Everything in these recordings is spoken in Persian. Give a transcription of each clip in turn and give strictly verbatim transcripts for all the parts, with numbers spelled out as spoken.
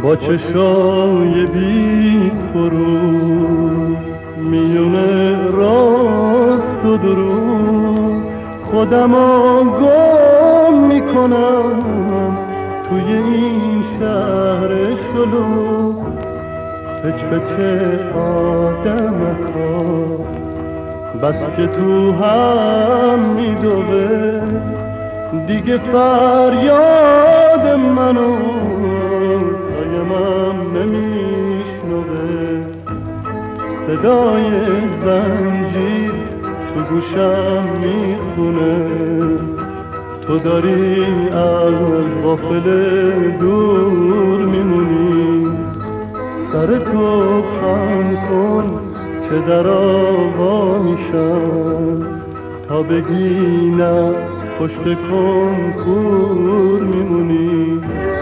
با چشای بی فرو میونه راست و درو خودم گم میکنم توی این شهر شلو. پچ پچ آدمکا بس که تو هم میدوه دیگه فریاد منو سایمم نمیشنوه. صدای زنجیر تو گوشم میخونه تو داری از غافل دور میمونی. سر تو خم کن که در آوا میشم تا بگی نه پشت کنکور میمونی.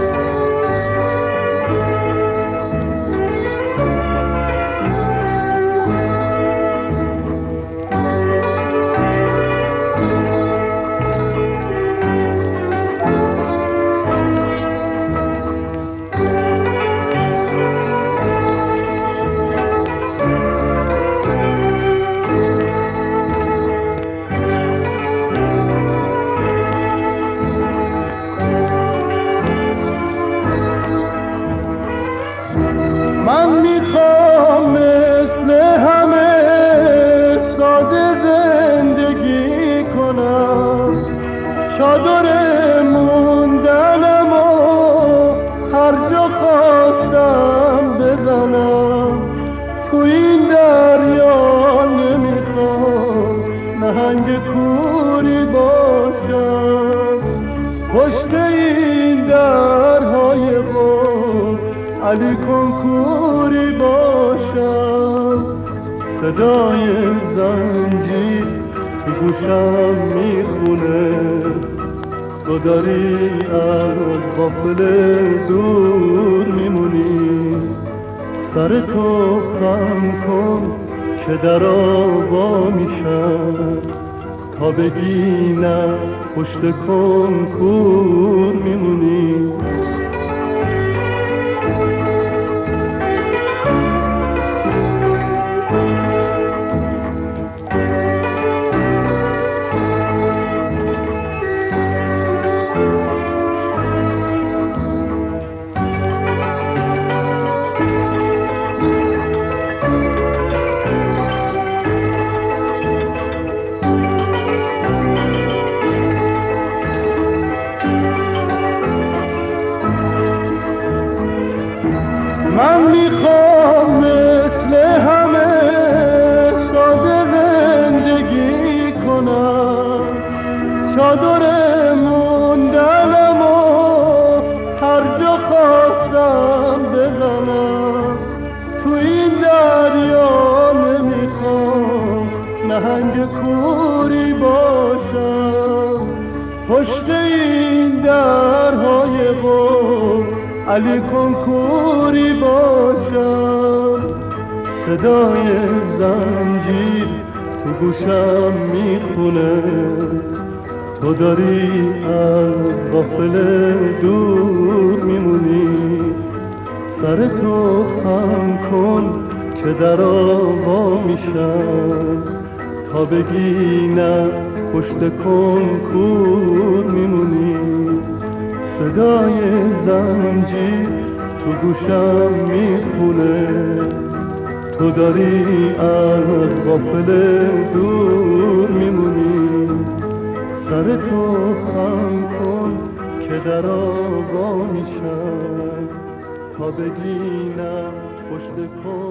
من میخوام مثل همه ساده زندگی کنم، چادر موندنم و هر جا خواستم بزنم. تو این دریا نمیخوام نهنگ کوری باشم، پشت این درهای قفل علی کنکوری باشم. صدای زنجیر تو گوشم میخونه تو داری از غافل دور میمونی. سر تو خم کن که در آوا میشم تا بگی نه پشت کنکور میمونی. من میخوام مثل همه ساده زندگی کنم، چادر موندنم و هر جا خواستم بزنم. تو این دریا نمیخوام نهنگ کوری باشم، پشت این درهای قفل علی کنکوری باشم. صدای زنجیر تو گوشم میخونه تو داری از غافل دور میمونی. سر تو خم کن که در آوا میشم تا بگی نه پشت کنکور میمونی. صدای زنجیر تو گوشم میخونه تو داری از غافل دور میمونی. سر تو خم کن که در آوا میشم تا بگی نه پشت کن